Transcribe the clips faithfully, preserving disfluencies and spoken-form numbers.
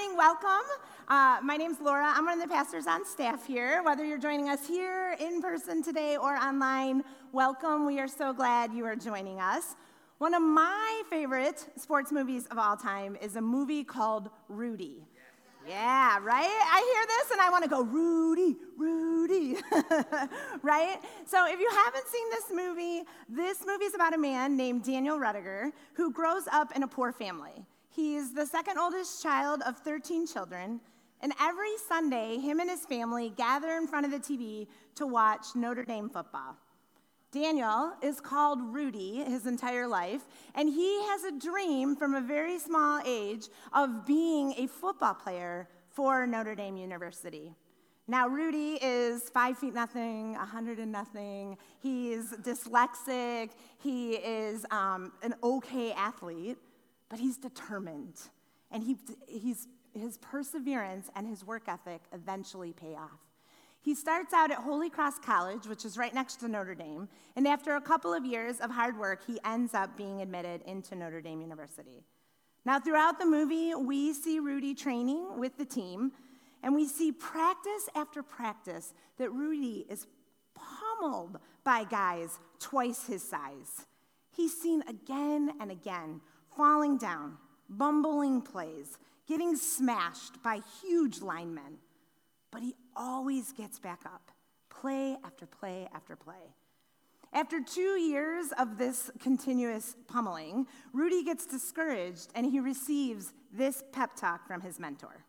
morning, welcome. Uh, my name's Laura. I'm one of the pastors on staff here. Whether you're joining us here in person today or online, welcome. We are so glad you are joining us. One of my favorite sports movies of all time is a movie called Rudy. Yeah, right? I hear this and I want to go, Rudy, Rudy, right? So if you haven't seen this movie, this movie is about a man named Daniel Rudiger who grows up in a poor family. He's the second oldest child of thirteen children, and every Sunday, him and his family gather in front of the T V to watch Notre Dame football. Daniel is called Rudy his entire life, and he has a dream from a very small age of being a football player for Notre Dame University. Now, Rudy is five feet nothing, a hundred and nothing. He's dyslexic. He is um, an okay athlete, but he's determined, and he, he's, his perseverance and his work ethic eventually pay off. He starts out at Holy Cross College, which is right next to Notre Dame, and after a couple of years of hard work, he ends up being admitted into Notre Dame University. Now, throughout the movie, we see Rudy training with the team, and we see practice after practice that Rudy is pummeled by guys twice his size. He's seen again and again falling down, bumbling plays, getting smashed by huge linemen. But he always gets back up, play after play after play. After two years of this continuous pummeling, Rudy gets discouraged and he receives this pep talk from his mentor.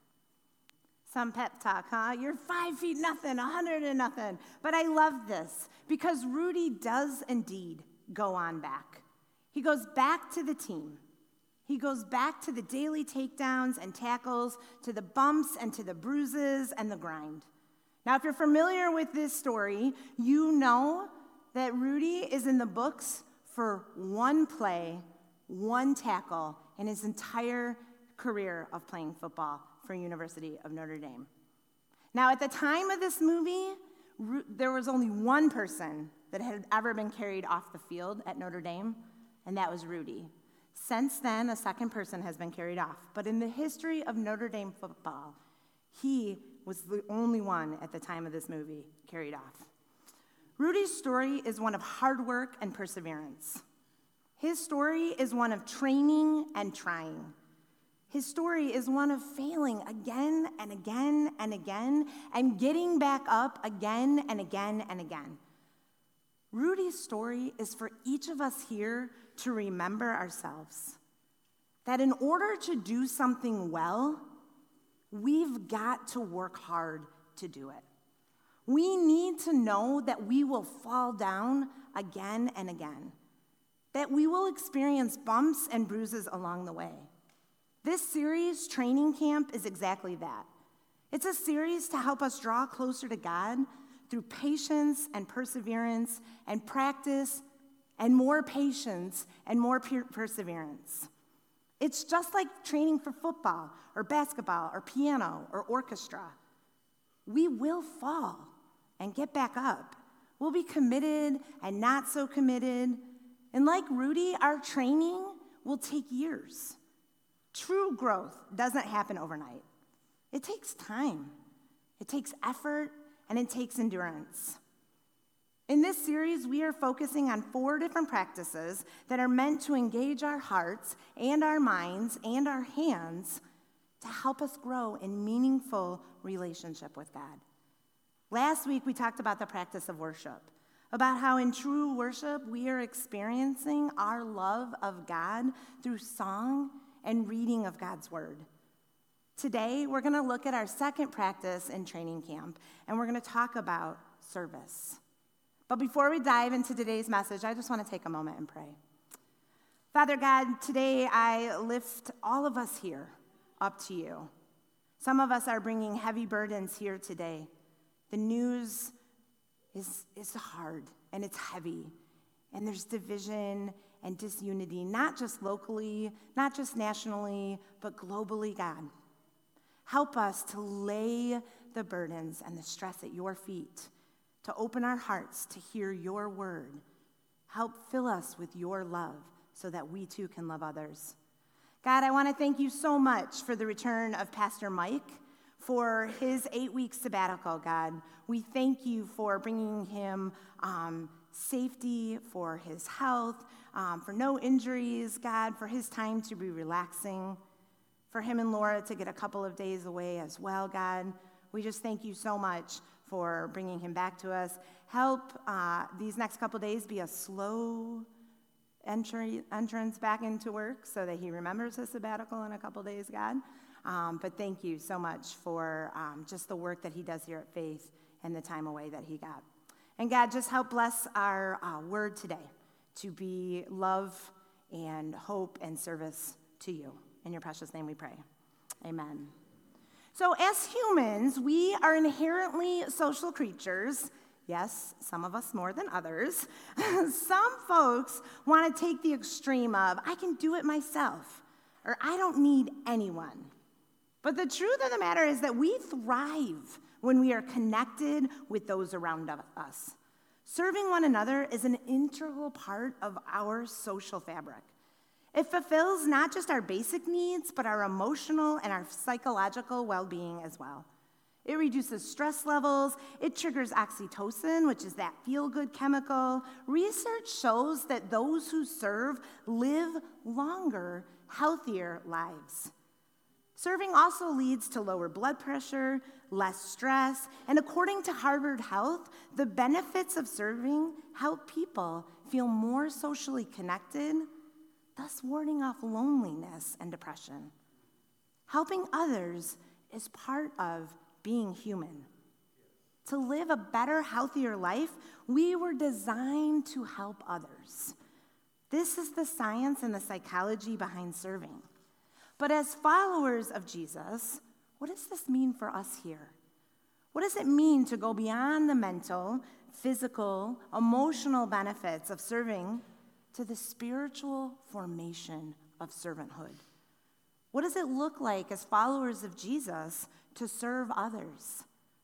Some pep talk, huh? You're five feet nothing, a hundred and nothing. But I love this because Rudy does indeed go on back. He goes back to the team. He goes back to the daily takedowns and tackles, to the bumps and to the bruises and the grind. Now, if you're familiar with this story, you know that Rudy is in the books for one play, one tackle in his entire career of playing football for University of Notre Dame. Now, at the time of this movie, Ru- there was only one person that had ever been carried off the field at Notre Dame, and that was Rudy. Since then, a second person has been carried off. But in the history of Notre Dame football, he was the only one at the time of this movie carried off. Rudy's story is one of hard work and perseverance. His story is one of training and trying. His story is one of failing again and again and again and getting back up again and again and again. Rudy's story is for each of us here to remember ourselves, that in order to do something well, we've got to work hard to do it. We need to know that we will fall down again and again, that we will experience bumps and bruises along the way. This series, Training Camp, is exactly that. It's a series to help us draw closer to God through patience and perseverance and practice and more patience and more per- perseverance. It's just like training for football or basketball or piano or orchestra. We will fall and get back up. We'll be committed and not so committed. And like Rudy, our training will take years. True growth doesn't happen overnight. It takes time. It takes effort, and it takes endurance. In this series, we are focusing on four different practices that are meant to engage our hearts and our minds and our hands to help us grow in meaningful relationship with God. Last week, we talked about the practice of worship, about how in true worship, we are experiencing our love of God through song and reading of God's word. Today, we're going to look at our second practice in training camp, and we're going to talk about service. But before we dive into today's message, I just want to take a moment and pray. Father God, today I lift all of us here up to you. Some of us are bringing heavy burdens here today. The news is, is hard, and it's heavy, and there's division and disunity, not just locally, not just nationally, but globally, God. Help us to lay the burdens and the stress at your feet, to open our hearts to hear your word. Help fill us with your love so that we too can love others. God, I want to thank you so much for the return of Pastor Mike, for his eight-week sabbatical, God. We thank you for bringing him um, safety, for his health, um, for no injuries, God, for his time to be relaxing, for him and Laura to get a couple of days away as well, God. We just thank you so much for bringing him back to us. Help uh, these next couple days be a slow entry, entrance back into work so that he remembers his sabbatical in a couple days, God. Um, but thank you so much for um, just the work that he does here at Faith and the time away that he got. And God, just help bless our uh, word today to be love and hope and service to you. In your precious name we pray. Amen. So as humans, we are inherently social creatures. Yes, some of us more than others. Some folks want to take the extreme of, I can do it myself, or I don't need anyone. But the truth of the matter is that we thrive when we are connected with those around us. Serving one another is an integral part of our social fabric. It fulfills not just our basic needs, but our emotional and our psychological well-being as well. It reduces stress levels. It triggers oxytocin, which is that feel-good chemical. Research shows that those who serve live longer, healthier lives. Serving also leads to lower blood pressure, less stress, and according to Harvard Health, the benefits of serving help people feel more socially connected, thus warding off loneliness and depression. Helping others is part of being human. To live a better, healthier life, we were designed to help others. This is the science and the psychology behind serving. But as followers of Jesus, what does this mean for us here? What does it mean to go beyond the mental, physical, emotional benefits of serving to the spiritual formation of servanthood? What does it look like as followers of Jesus to serve others?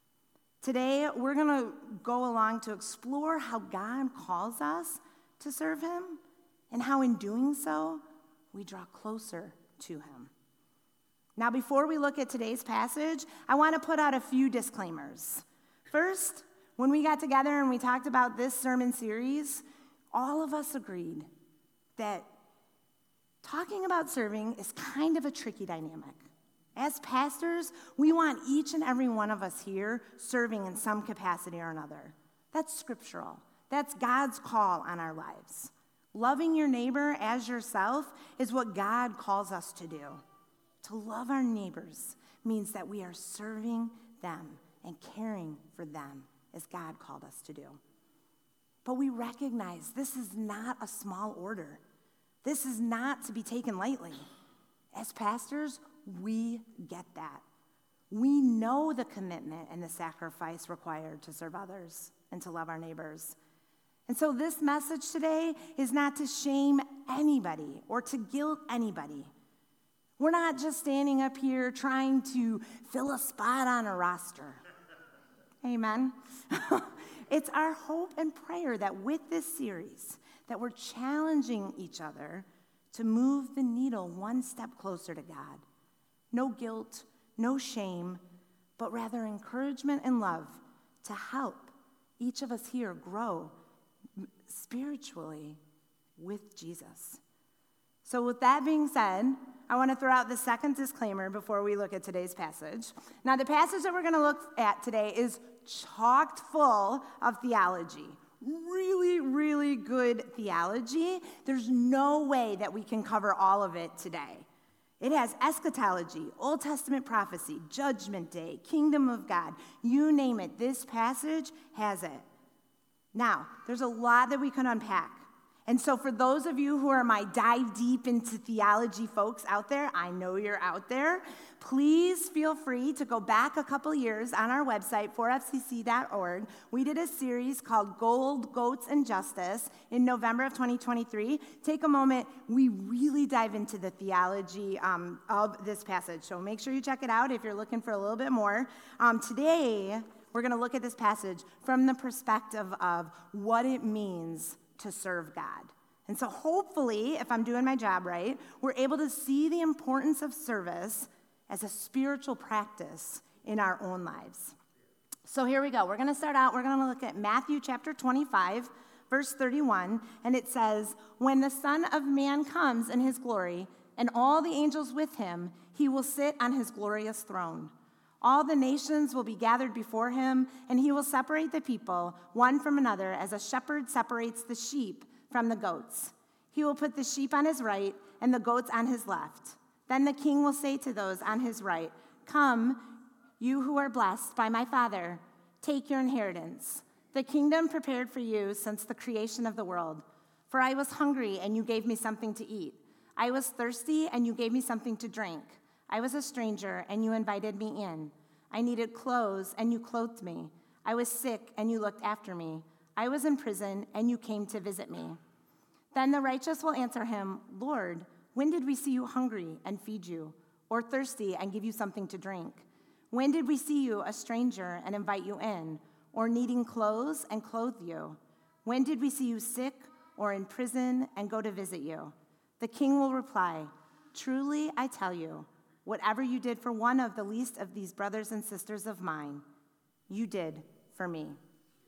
Today, we're going to go along to explore how God calls us to serve him and how in doing so, we draw closer to him. Now, before we look at today's passage, I want to put out a few disclaimers. First, when we got together and we talked about this sermon series, all of us agreed that talking about serving is kind of a tricky dynamic. As pastors, we want each and every one of us here serving in some capacity or another. That's scriptural. That's God's call on our lives. Loving your neighbor as yourself is what God calls us to do. To love our neighbors means that we are serving them and caring for them as God called us to do. But we recognize this is not a small order. This is not to be taken lightly. As pastors, we get that. We know the commitment and the sacrifice required to serve others and to love our neighbors. And so this message today is not to shame anybody or to guilt anybody. We're not just standing up here trying to fill a spot on a roster. Amen. It's our hope and prayer that with this series, that we're challenging each other to move the needle one step closer to God. No guilt, no shame, but rather encouragement and love to help each of us here grow spiritually with Jesus. So with that being said, I want to throw out the second disclaimer before we look at today's passage. Now, the passage that we're going to look at today is chocked full of theology. Really, really good theology. There's no way that we can cover all of it today. It has eschatology, Old Testament prophecy, judgment day, kingdom of God. You name it, this passage has it. Now, there's a lot that we can unpack. And so for those of you who are my dive deep into theology folks out there, I know you're out there, please feel free to go back a couple years on our website, four f c c dot org. We did a series called Gold, Goats, and Justice in November of twenty twenty-three. Take a moment. We really dive into the theology um, of this passage. So make sure you check it out if you're looking for a little bit more. Um, today, we're going to look at this passage from the perspective of what it means to serve God. And so hopefully, if I'm doing my job right, we're able to see the importance of service as a spiritual practice in our own lives. So here we go. We're going to start out, we're going to look at Matthew chapter twenty-five, verse thirty-one, and it says, "When the Son of Man comes in his glory, and all the angels with him, he will sit on his glorious throne. All the nations will be gathered before him, and he will separate the people one from another as a shepherd separates the sheep from the goats. He will put the sheep on his right and the goats on his left. Then the king will say to those on his right, 'Come, you who are blessed by my Father, take your inheritance, the kingdom prepared for you since the creation of the world. For I was hungry, and you gave me something to eat. I was thirsty, and you gave me something to drink. I was a stranger, and you invited me in. I needed clothes, and you clothed me. I was sick, and you looked after me. I was in prison, and you came to visit me.' Then the righteous will answer him, 'Lord, when did we see you hungry and feed you, or thirsty and give you something to drink? When did we see you a stranger and invite you in, or needing clothes and clothe you? When did we see you sick or in prison and go to visit you?' The king will reply, 'Truly I tell you, whatever you did for one of the least of these brothers and sisters of mine, you did for me.'"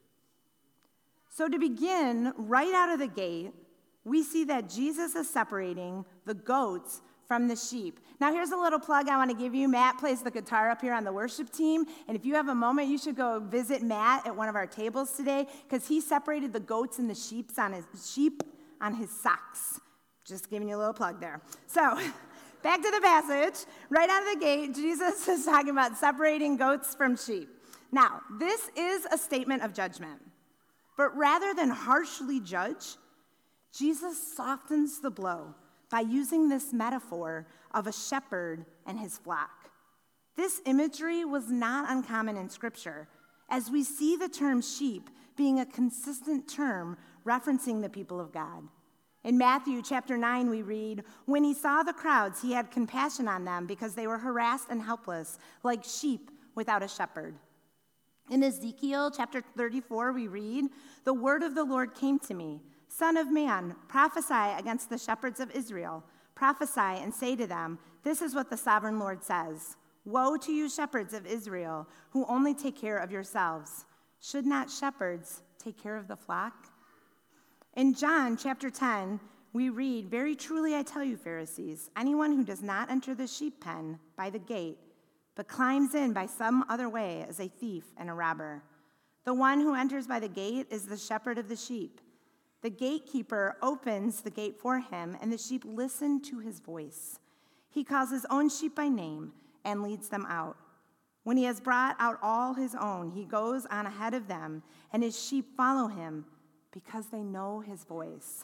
So to begin, right out of the gate, we see that Jesus is separating the goats from the sheep. Now, here's a little plug I want to give you. Matt plays the guitar up here on the worship team, and if you have a moment, you should go visit Matt at one of our tables today, because he separated the goats and the sheeps on his sheep on his socks. Just giving you a little plug there. So, back to the passage. Right out of the gate, Jesus is talking about separating goats from sheep. Now, this is a statement of judgment, but rather than harshly judge, Jesus softens the blow by using this metaphor of a shepherd and his flock. This imagery was not uncommon in Scripture, as we see the term sheep being a consistent term referencing the people of God. In Matthew chapter nine, we read, "When he saw the crowds, he had compassion on them because they were harassed and helpless, like sheep without a shepherd." In Ezekiel chapter thirty-four, we read, "The word of the Lord came to me, 'Son of man, prophesy against the shepherds of Israel. Prophesy and say to them, this is what the sovereign Lord says. Woe to you shepherds of Israel, who only take care of yourselves. Should not shepherds take care of the flock?'" In John chapter ten, we read, "Very truly I tell you, Pharisees, anyone who does not enter the sheep pen by the gate, but climbs in by some other way is a thief and a robber. The one who enters by the gate is the shepherd of the sheep. The gatekeeper opens the gate for him, and the sheep listen to his voice. He calls his own sheep by name and leads them out. When he has brought out all his own, he goes on ahead of them, and his sheep follow him because they know his voice."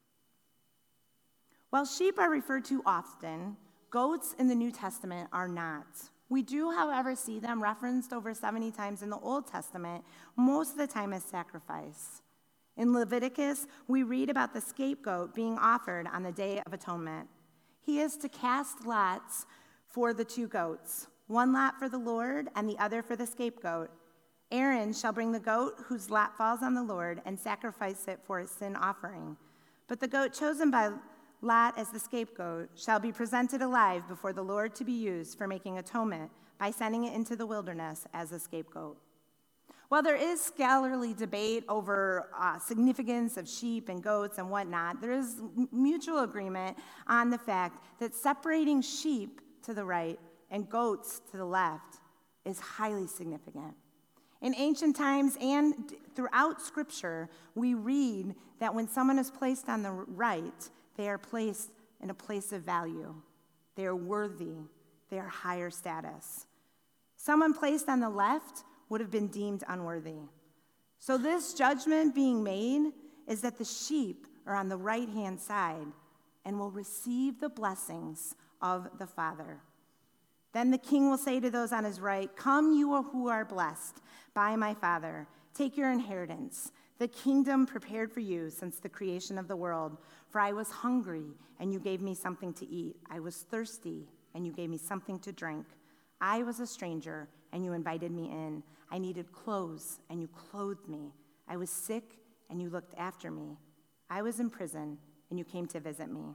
While sheep are referred to often, goats in the New Testament are not. We do, however, see them referenced over seventy times in the Old Testament, most of the time as sacrifice. In Leviticus, we read about the scapegoat being offered on the Day of Atonement. He is to cast lots for the two goats, one lot for the Lord and the other for the scapegoat. Aaron shall bring the goat whose lot falls on the Lord and sacrifice it for a sin offering. But the goat chosen by Lot as the scapegoat shall be presented alive before the Lord to be used for making atonement by sending it into the wilderness as a scapegoat. While there is scholarly debate over uh, significance of sheep and goats and whatnot, there is mutual agreement on the fact that separating sheep to the right and goats to the left is highly significant. In ancient times and throughout Scripture, we read that when someone is placed on the right, they are placed in a place of value. They are worthy. They are higher status. Someone placed on the left would have been deemed unworthy. So this judgment being made is that the sheep are on the right-hand side and will receive the blessings of the Father. Then the king will say to those on his right, "Come, you who are blessed by my Father. Take your inheritance, the kingdom prepared for you since the creation of the world. For I was hungry, and you gave me something to eat. I was thirsty, and you gave me something to drink. I was a stranger, and you invited me in. I needed clothes, and you clothed me. I was sick, and you looked after me. I was in prison, and you came to visit me.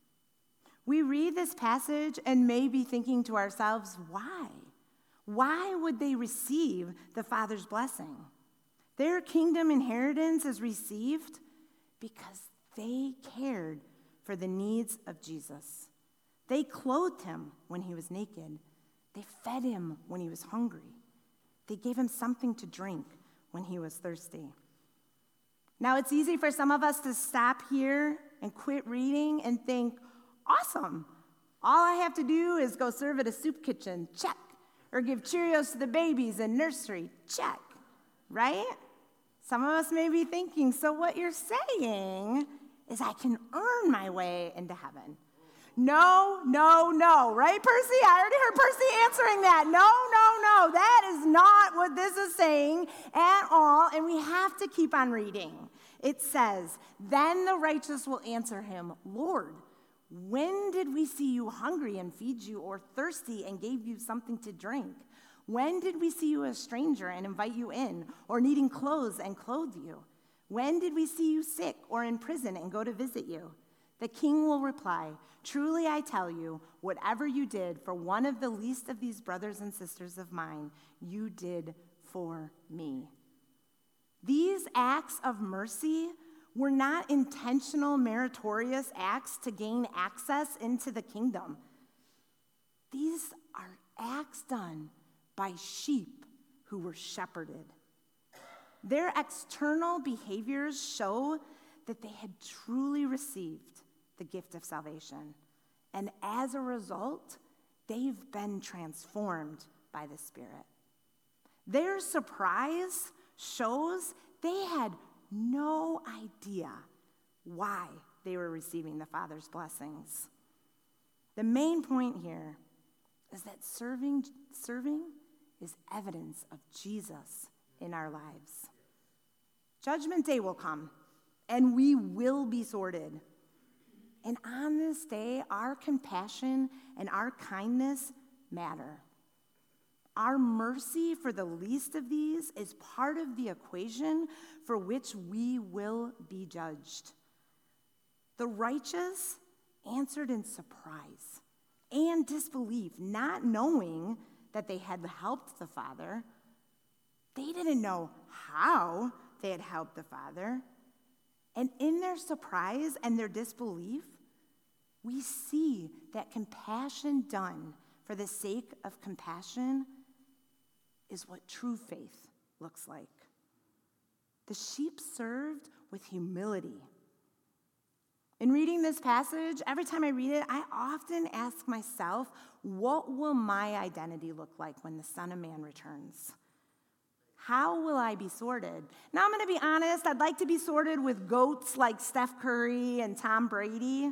We read this passage and may be thinking to ourselves, why? Why would they receive the Father's blessing? Their kingdom inheritance is received because they cared for the needs of Jesus. They clothed him when he was naked. They fed him when he was hungry. They gave him something to drink when he was thirsty. Now, it's easy for some of us to stop here and quit reading and think, awesome. All I have to do is go serve at a soup kitchen, check. Or give Cheerios to the babies in nursery, check. Right? Some of us may be thinking, so what you're saying is I can earn my way into heaven. No, no, no. Right, Percy? I already heard Percy answering that. No, no, no. That is not what this is saying at all, and we have to keep on reading. It says, then the righteous will answer him, Lord, when did we see you hungry and feed you, or thirsty and gave you something to drink? When did we see you a stranger and invite you in, or needing clothes and clothe you? When did we see you sick or in prison and go to visit you? The king will reply, truly I tell you, whatever you did for one of the least of these brothers and sisters of mine, you did for me. These acts of mercy were not intentional, meritorious acts to gain access into the kingdom. These are acts done by sheep who were shepherded. Their external behaviors show that they had truly received the gift of salvation. And as a result, they've been transformed by the Spirit. Their surprise shows they had no idea why they were receiving the Father's blessings. The main point here is that serving, serving is evidence of Jesus in our lives. Judgment Day will come, and we will be sorted. And on this day, our compassion and our kindness matter. Our mercy for the least of these is part of the equation for which we will be judged. The righteous answered in surprise and disbelief, not knowing that they had helped the Father. They didn't know how they had helped the Father. And in their surprise and their disbelief, we see that compassion done for the sake of compassion is what true faith looks like. The sheep served with humility. In reading this passage, every time I read it, I often ask myself, what will my identity look like when the Son of Man returns? How will I be sorted? Now, I'm going to be honest, I'd like to be sorted with goats like Steph Curry and Tom Brady.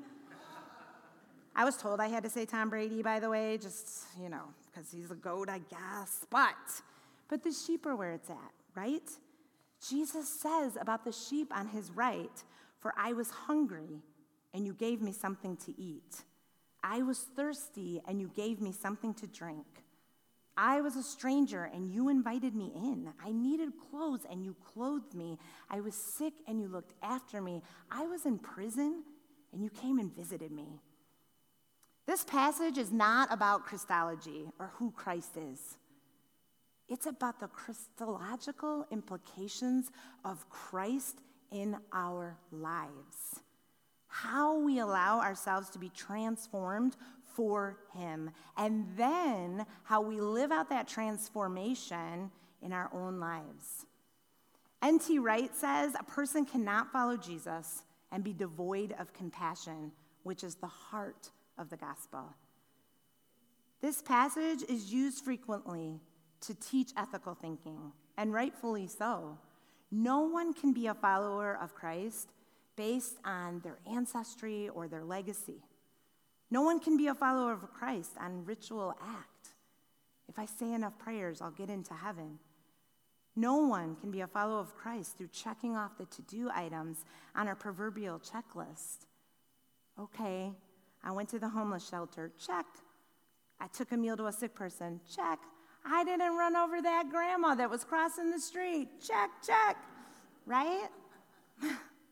I was told I had to say Tom Brady, by the way, just, you know, because he's a goat, I guess. But, but the sheep are where it's at, right? Jesus says about the sheep on his right, for I was hungry, and you gave me something to eat. I was thirsty, and you gave me something to drink. I was a stranger, and you invited me in. I needed clothes, and you clothed me. I was sick, and you looked after me. I was in prison, and you came and visited me. This passage is not about Christology or who Christ is. It's about the Christological implications of Christ in our lives. How we allow ourselves to be transformed for him, and then how we live out that transformation in our own lives. N T Wright says, a person cannot follow Jesus and be devoid of compassion, which is the heart of the gospel. This passage is used frequently to teach ethical thinking, and rightfully so. No one can be a follower of Christ based on their ancestry or their legacy. No one can be a follower of Christ on ritual act. If I say enough prayers, I'll get into heaven. No one can be a follower of Christ through checking off the to-do items on our proverbial checklist. Okay, I went to the homeless shelter, check. I took a meal to a sick person, check. I didn't run over that grandma that was crossing the street, check, check, right?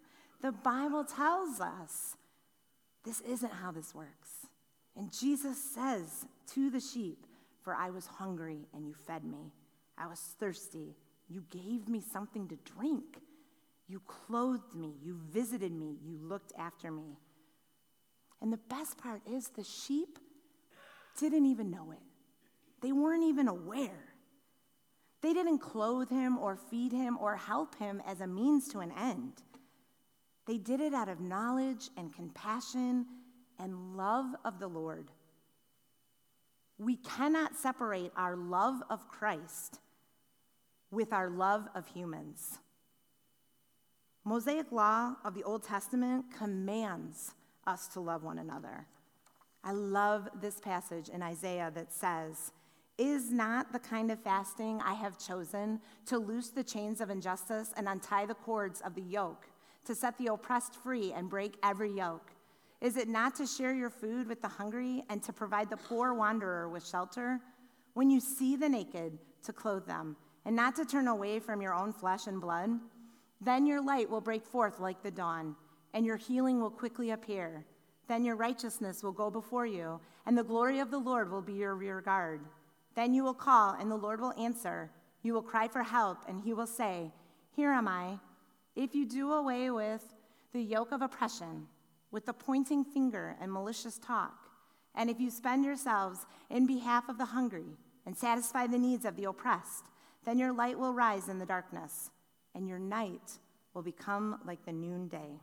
The Bible tells us this isn't how this works. And Jesus says to the sheep, "For I was hungry and you fed me. I was thirsty. You gave me something to drink. You clothed me. You visited me. You looked after me." And the best part is the sheep didn't even know it. They weren't even aware. They didn't clothe him or feed him or help him as a means to an end. They did it out of knowledge and compassion and love of the Lord. We cannot separate our love of Christ with our love of humans. Mosaic law of the Old Testament commands us to love one another. I love this passage in Isaiah that says, "Is not the kind of fasting I have chosen to loose the chains of injustice and untie the cords of the yoke, to set the oppressed free and break every yoke? Is it not to share your food with the hungry and to provide the poor wanderer with shelter? When you see the naked, to clothe them, and not to turn away from your own flesh and blood? Then your light will break forth like the dawn, and your healing will quickly appear. Then your righteousness will go before you, and the glory of the Lord will be your rear guard. Then you will call, and the Lord will answer. You will cry for help, and he will say, 'Here am I.' If you do away with the yoke of oppression, with the pointing finger and malicious talk, and if you spend yourselves in behalf of the hungry and satisfy the needs of the oppressed, then your light will rise in the darkness, and your night will become like the noonday."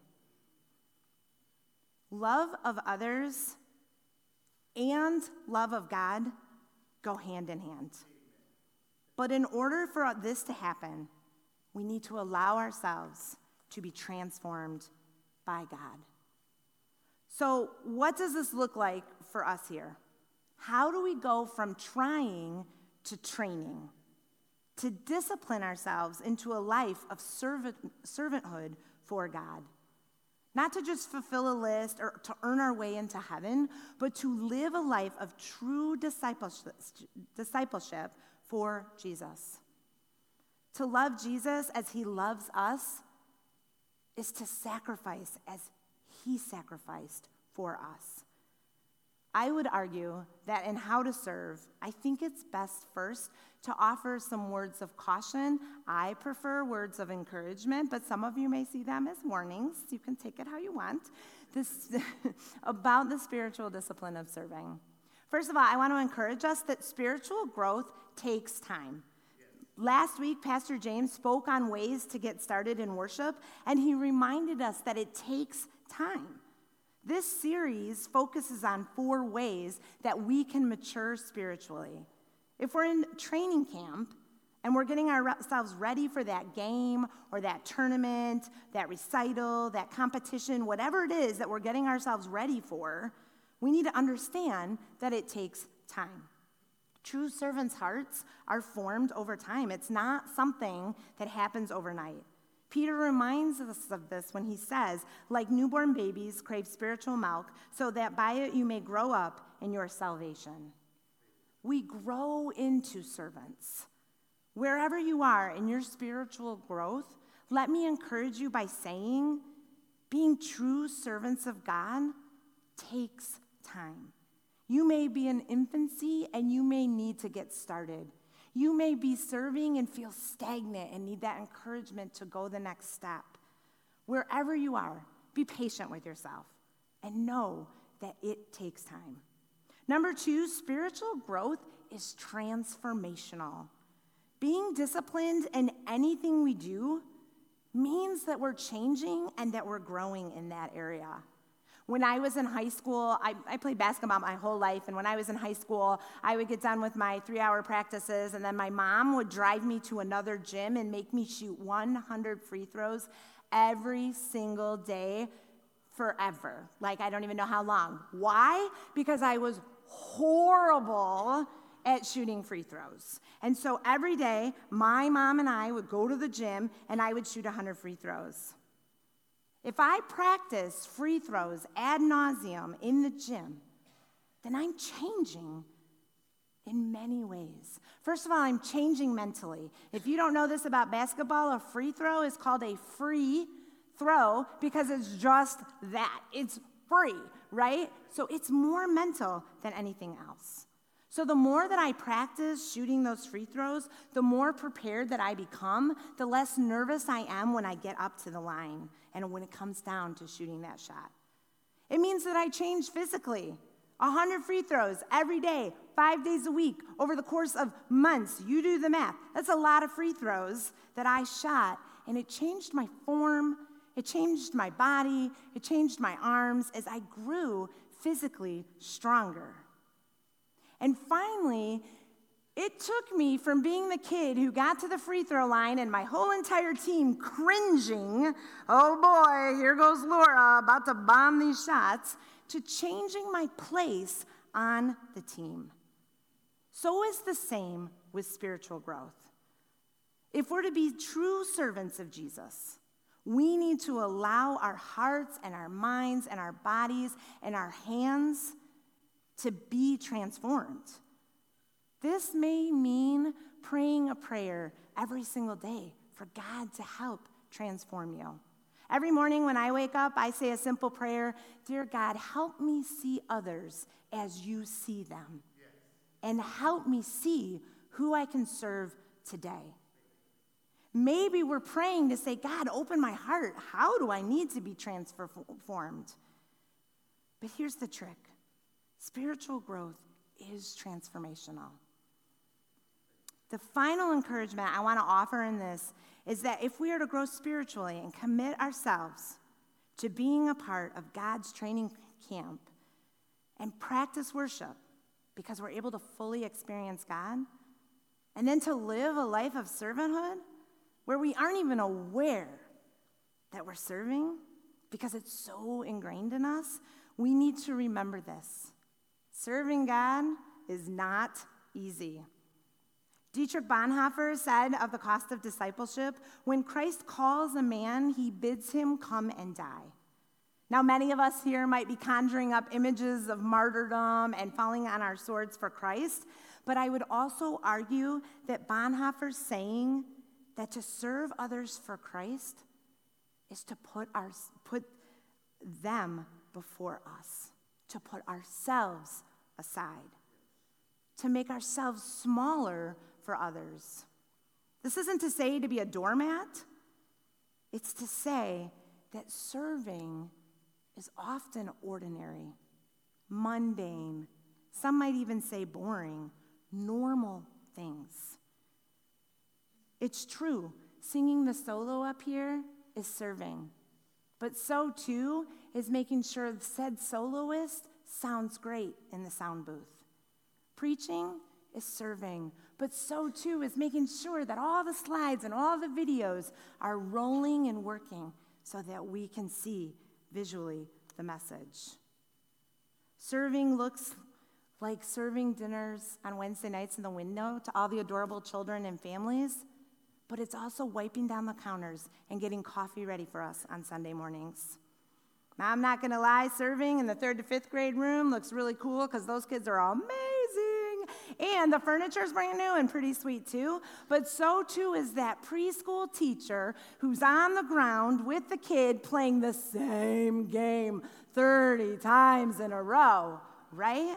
Love of others and love of God go hand in hand. But in order for this to happen, we need to allow ourselves to be transformed by God. So, what does this look like for us here? How do we go from trying to training, to discipline ourselves into a life of servant, servanthood for God? Not to just fulfill a list or to earn our way into heaven, but to live a life of true discipleship, discipleship for Jesus. To love Jesus as he loves us is to sacrifice as he sacrificed for us. I would argue that in how to serve, I think it's best first to offer some words of caution. I prefer words of encouragement, but some of you may see them as warnings. You can take it how you want. This about the spiritual discipline of serving. First of all, I want to encourage us that spiritual growth takes time. Last week, Pastor James spoke on ways to get started in worship, and he reminded us that it takes time. This series focuses on four ways that we can mature spiritually. If we're in training camp and we're getting ourselves ready for that game or that tournament, that recital, that competition, whatever it is that we're getting ourselves ready for, we need to understand that it takes time. True servants' hearts are formed over time. It's not something that happens overnight. Peter reminds us of this when he says, "Like newborn babies crave spiritual milk, so that by it you may grow up in your salvation." We grow into servants. Wherever you are in your spiritual growth, let me encourage you by saying, being true servants of God takes time. You may be in infancy and you may need to get started. You may be serving and feel stagnant and need that encouragement to go the next step. Wherever you are, be patient with yourself and know that it takes time. Number two, spiritual growth is transformational. Being disciplined in anything we do means that we're changing and that we're growing in that area. When I was in high school, I, I played basketball my whole life, and when I was in high school, I would get done with my three-hour practices, and then my mom would drive me to another gym and make me shoot one hundred free throws every single day forever. Like, I don't even know how long. Why? Because I was horrible at shooting free throws. And so every day, my mom and I would go to the gym, and I would shoot one hundred free throws. If I practice free throws ad nauseum in the gym, then I'm changing in many ways. First of all, I'm changing mentally. If you don't know this about basketball, a free throw is called a free throw because it's just that. It's free, right? So it's more mental than anything else. So the more that I practice shooting those free throws, the more prepared that I become, the less nervous I am when I get up to the line and when it comes down to shooting that shot. It means that I change physically. one hundred free throws every day, five days a week, over the course of months. You do the math. That's a lot of free throws that I shot, and it changed my form, it changed my body, it changed my arms as I grew physically stronger. And finally, it took me from being the kid who got to the free throw line and my whole entire team cringing, oh boy, here goes Laura, about to bomb these shots, to changing my place on the team. So is the same with spiritual growth. If we're to be true servants of Jesus, we need to allow our hearts and our minds and our bodies and our hands to be transformed. This may mean praying a prayer every single day for God to help transform you. Every morning when I wake up, I say a simple prayer, dear God, help me see others as you see them. Yes. And help me see who I can serve today. Maybe we're praying to say, God, open my heart. How do I need to be transformed? But here's the trick. Spiritual growth is transformational. The final encouragement I want to offer in this is that if we are to grow spiritually and commit ourselves to being a part of God's training camp and practice worship because we're able to fully experience God, and then to live a life of servanthood where we aren't even aware that we're serving because it's so ingrained in us, we need to remember this. Serving God is not easy. Dietrich Bonhoeffer said of the cost of discipleship, when Christ calls a man, he bids him come and die. Now, many of us here might be conjuring up images of martyrdom and falling on our swords for Christ, but I would also argue that Bonhoeffer's saying that to serve others for Christ is to put our, put them before us, to put ourselves aside, to make ourselves smaller for others. This isn't to say to be a doormat. It's to say that serving is often ordinary, mundane, some might even say boring, normal things. It's true, singing the solo up here is serving, but so too is making sure the said soloist sounds great in the sound booth. Preaching is serving, but so too is making sure that all the slides and all the videos are rolling and working so that we can see visually the message. Serving looks like serving dinners on Wednesday nights in the window to all the adorable children and families, but it's also wiping down the counters and getting coffee ready for us on Sunday mornings. Now, I'm not going to lie, serving in the third to fifth grade room looks really cool because those kids are amazing. And the furniture is brand new and pretty sweet too. But so too is that preschool teacher who's on the ground with the kid playing the same game thirty times in a row, right?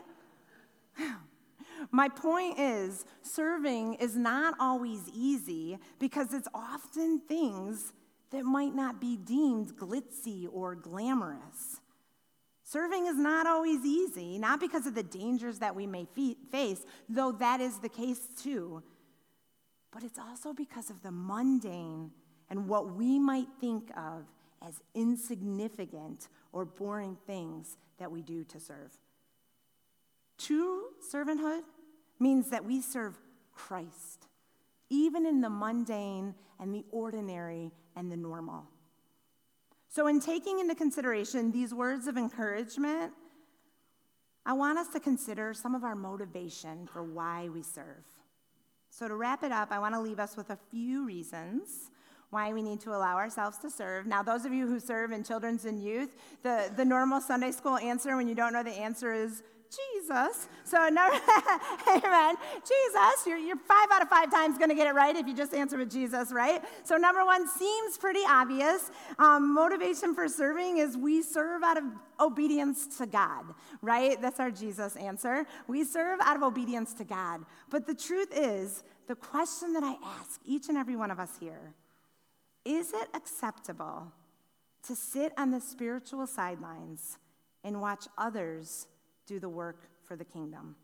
My point is, serving is not always easy because it's often things that might not be deemed glitzy or glamorous. Serving is not always easy, not because of the dangers that we may fe- face, though that is the case too, but it's also because of the mundane and what we might think of as insignificant or boring things that we do to serve. True servanthood means that we serve Christ, even in the mundane and the ordinary and the normal. So in taking into consideration these words of encouragement, I want us to consider some of our motivation for why we serve. So to wrap it up, I want to leave us with a few reasons why we need to allow ourselves to serve. Now, those of you who serve in children's and youth, the, the normal Sunday school answer when you don't know the answer is Jesus. So, number, amen. Jesus, you're, you're five out of five times going to get it right if you just answer with Jesus, right? So, number one seems pretty obvious. Um, motivation for serving is we serve out of obedience to God, right? That's our Jesus answer. We serve out of obedience to God. But the truth is, the question that I ask each and every one of us here, is it acceptable to sit on the spiritual sidelines and watch others do the work for the kingdom?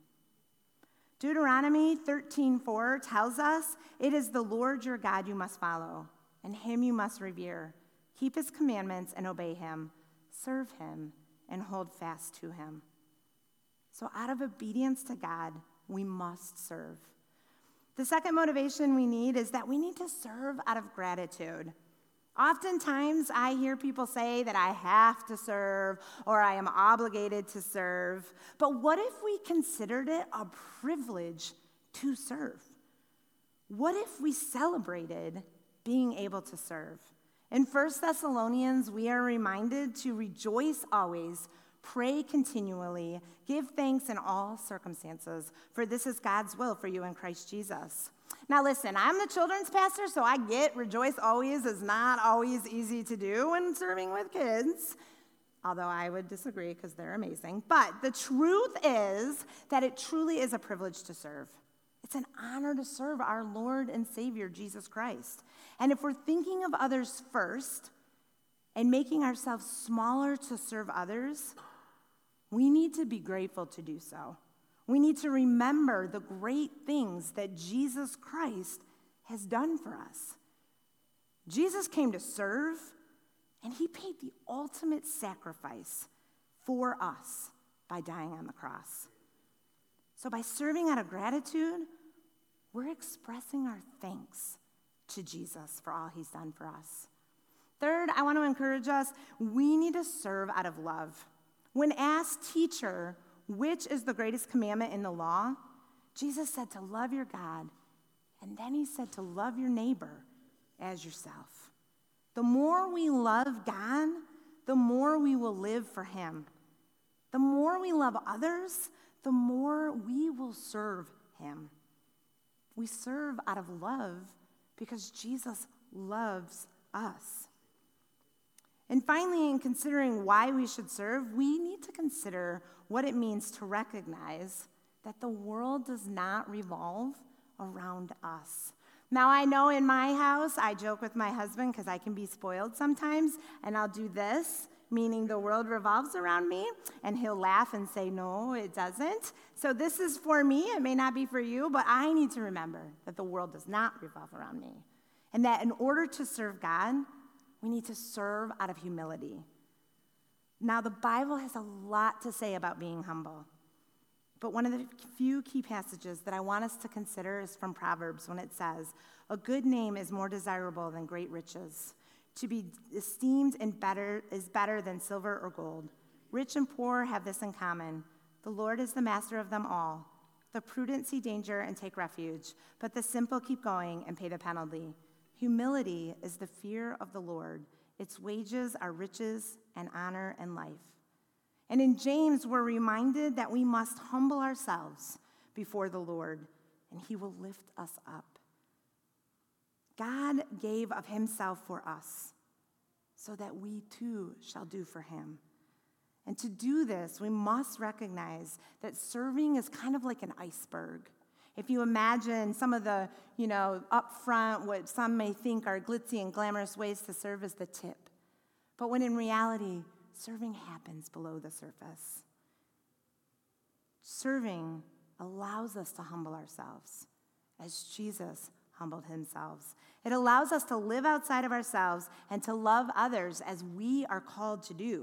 Deuteronomy thirteen four tells us, it is the Lord your God you must follow, and him you must revere. Keep his commandments and obey him. Serve him and hold fast to him. So out of obedience to God, we must serve. The second motivation we need is that we need to serve out of gratitude. Oftentimes, I hear people say that I have to serve or I am obligated to serve. But what if we considered it a privilege to serve? What if we celebrated being able to serve? In First Thessalonians, we are reminded to rejoice always, pray continually, give thanks in all circumstances, for this is God's will for you in Christ Jesus. Now listen, I'm the children's pastor, so I get rejoice always is not always easy to do when serving with kids, although I would disagree because they're amazing. But the truth is that it truly is a privilege to serve. It's an honor to serve our Lord and Savior, Jesus Christ. And if we're thinking of others first and making ourselves smaller to serve others, we need to be grateful to do so. We need to remember the great things that Jesus Christ has done for us. Jesus came to serve, and he paid the ultimate sacrifice for us by dying on the cross. So by serving out of gratitude, we're expressing our thanks to Jesus for all he's done for us. Third, I want to encourage us, we need to serve out of love. When asked, teacher, which is the greatest commandment in the law? Jesus said to love your God, and then he said to love your neighbor as yourself. The more we love God, the more we will live for him. The more we love others, the more we will serve him. We serve out of love because Jesus loves us. And finally, in considering why we should serve, we need to consider what it means to recognize that the world does not revolve around us. Now, I know in my house, I joke with my husband because I can be spoiled sometimes, and I'll do this, meaning the world revolves around me, and he'll laugh and say, no, it doesn't. So this is for me. It may not be for you, but I need to remember that the world does not revolve around me, and that in order to serve God, we need to serve out of humility. Now, the Bible has a lot to say about being humble, but one of the few key passages that I want us to consider is from Proverbs when it says, a good name is more desirable than great riches. To be esteemed and better is better than silver or gold. Rich and poor have this in common. The Lord is the master of them all. The prudent see danger and take refuge, but the simple keep going and pay the penalty. Humility is the fear of the Lord. Its wages are riches and honor and life. And in James, we're reminded that we must humble ourselves before the Lord, and he will lift us up. God gave of himself for us so that we too shall do for him. And to do this, we must recognize that serving is kind of like an iceberg. If you imagine some of the, you know, up front, what some may think are glitzy and glamorous ways to serve as the tip. But when in reality, serving happens below the surface. Serving allows us to humble ourselves as Jesus humbled himself. It allows us to live outside of ourselves and to love others as we are called to do.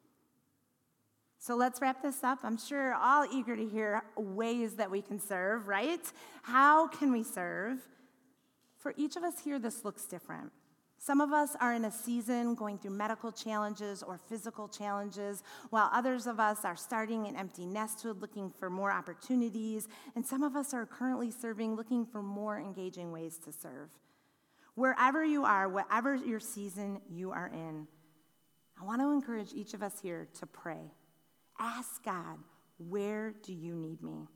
So let's wrap this up. I'm sure all eager to hear ways that we can serve, right? How can we serve? For each of us here, this looks different. Some of us are in a season going through medical challenges or physical challenges, while others of us are starting an empty nesthood looking for more opportunities, and some of us are currently serving, looking for more engaging ways to serve. Wherever you are, whatever your season you are in, I want to encourage each of us here to pray. Ask God, where do you need me?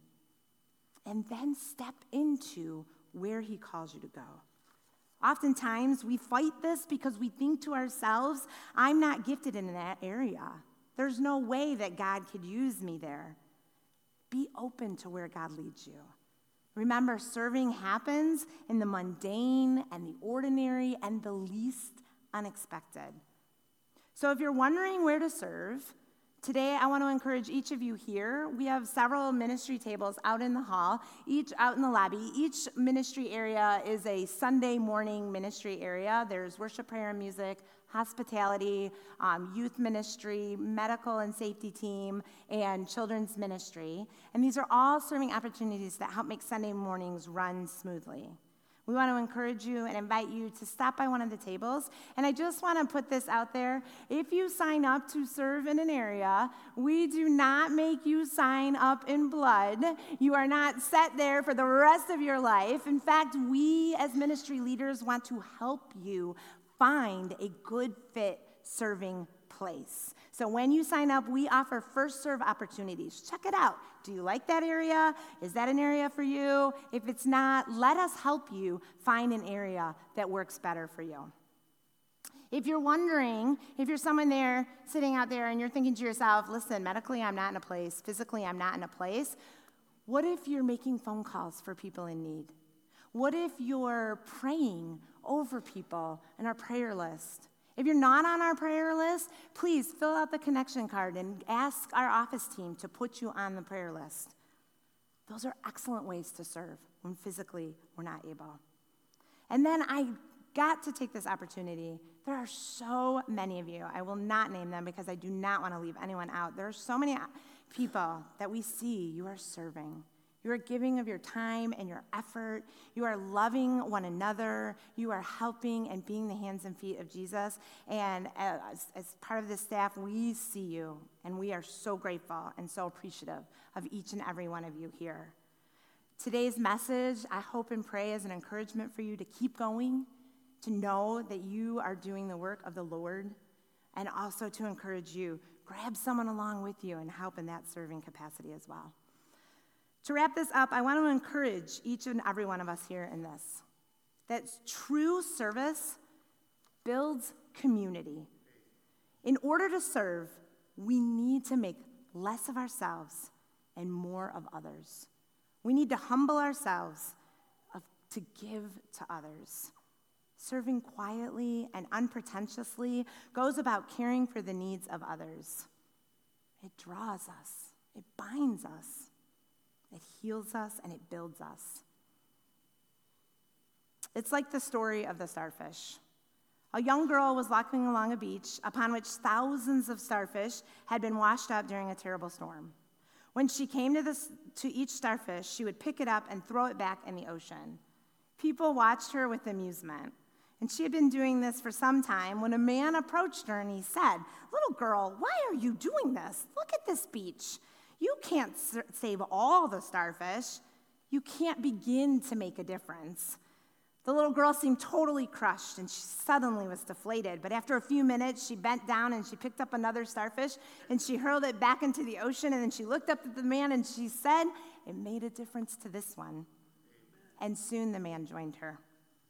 And then step into where he calls you to go. Oftentimes, we fight this because we think to ourselves, I'm not gifted in that area. There's no way that God could use me there. Be open to where God leads you. Remember, serving happens in the mundane and the ordinary and the least unexpected. So if you're wondering where to serve, today I want to encourage each of you here. We have several ministry tables out in the hall, each out in the lobby. Each ministry area is a Sunday morning ministry area. There's worship, prayer, and music, hospitality, um, youth ministry, medical and safety team, and children's ministry. And these are all serving opportunities that help make Sunday mornings run smoothly. We want to encourage you and invite you to stop by one of the tables. And I just want to put this out there. If you sign up to serve in an area, we do not make you sign up in blood. You are not set there for the rest of your life. In fact, we as ministry leaders want to help you find a good fit serving place. So when you sign up, we offer first serve opportunities. Check it out. Do you like that area? Is that an area for you? If it's not, let us help you find an area that works better for you. If you're wondering, if you're someone there sitting out there and you're thinking to yourself, listen, medically I'm not in a place, physically I'm not in a place, what if you're making phone calls for people in need? What if you're praying over people in our prayer list? If you're not on our prayer list, please fill out the connection card and ask our office team to put you on the prayer list. Those are excellent ways to serve when physically we're not able. And then I got to take this opportunity. There are so many of you. I will not name them because I do not want to leave anyone out. There are so many people that we see you are serving. You are giving of your time and your effort. You are loving one another. You are helping and being the hands and feet of Jesus. And as, as part of this staff, we see you, and we are so grateful and so appreciative of each and every one of you here. Today's message, I hope and pray, is an encouragement for you to keep going, to know that you are doing the work of the Lord, and also to encourage you, grab someone along with you and help in that serving capacity as well. To wrap this up, I want to encourage each and every one of us here in this, that true service builds community. In order to serve, we need to make less of ourselves and more of others. We need to humble ourselves of, to give to others. Serving quietly and unpretentiously goes about caring for the needs of others. It draws us. It binds us. It heals us and it builds us. It's like the story of the starfish. A young girl was walking along a beach upon which thousands of starfish had been washed up during a terrible storm. When she came to, this, to each starfish, she would pick it up and throw it back in the ocean. People watched her with amusement, and she had been doing this for some time when a man approached her and he said, "Little girl, why are you doing this? Look at this beach. You can't save all the starfish. You can't begin to make a difference." The little girl seemed totally crushed, and she suddenly was deflated. But after a few minutes, she bent down and she picked up another starfish, and she hurled it back into the ocean, and then she looked up at the man, and she said, "It made a difference to this one." And soon the man joined her.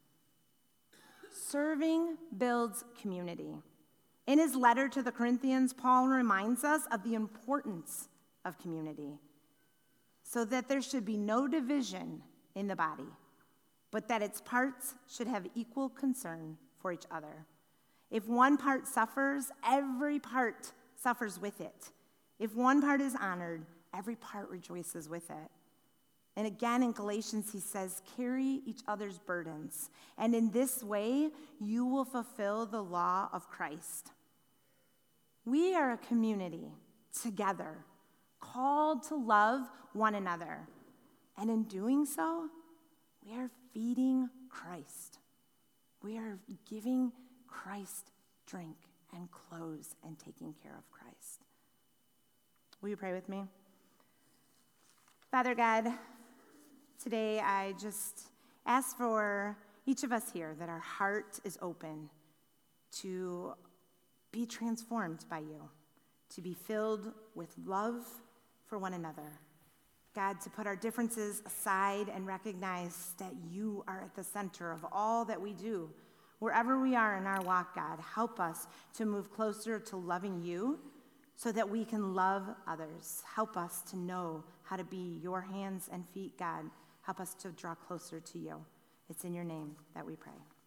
Serving builds community. In his letter to the Corinthians, Paul reminds us of the importance of community, so that there should be no division in the body, but that its parts should have equal concern for each other. If one part suffers, every part suffers with it. If one part is honored, every part rejoices with it. And again in Galatians, he says, carry each other's burdens, and in this way you will fulfill the law of Christ. We are a community together, called to love one another. And in doing so, we are feeding Christ. We are giving Christ drink and clothes and taking care of Christ. Will you pray with me? Father God, today I just ask for each of us here that our heart is open to be transformed by you, to be filled with love for one another. God, to put our differences aside and recognize that you are at the center of all that we do. Wherever we are in our walk, God, help us to move closer to loving you so that we can love others. Help us to know how to be your hands and feet, God. Help us to draw closer to you. It's in your name that we pray.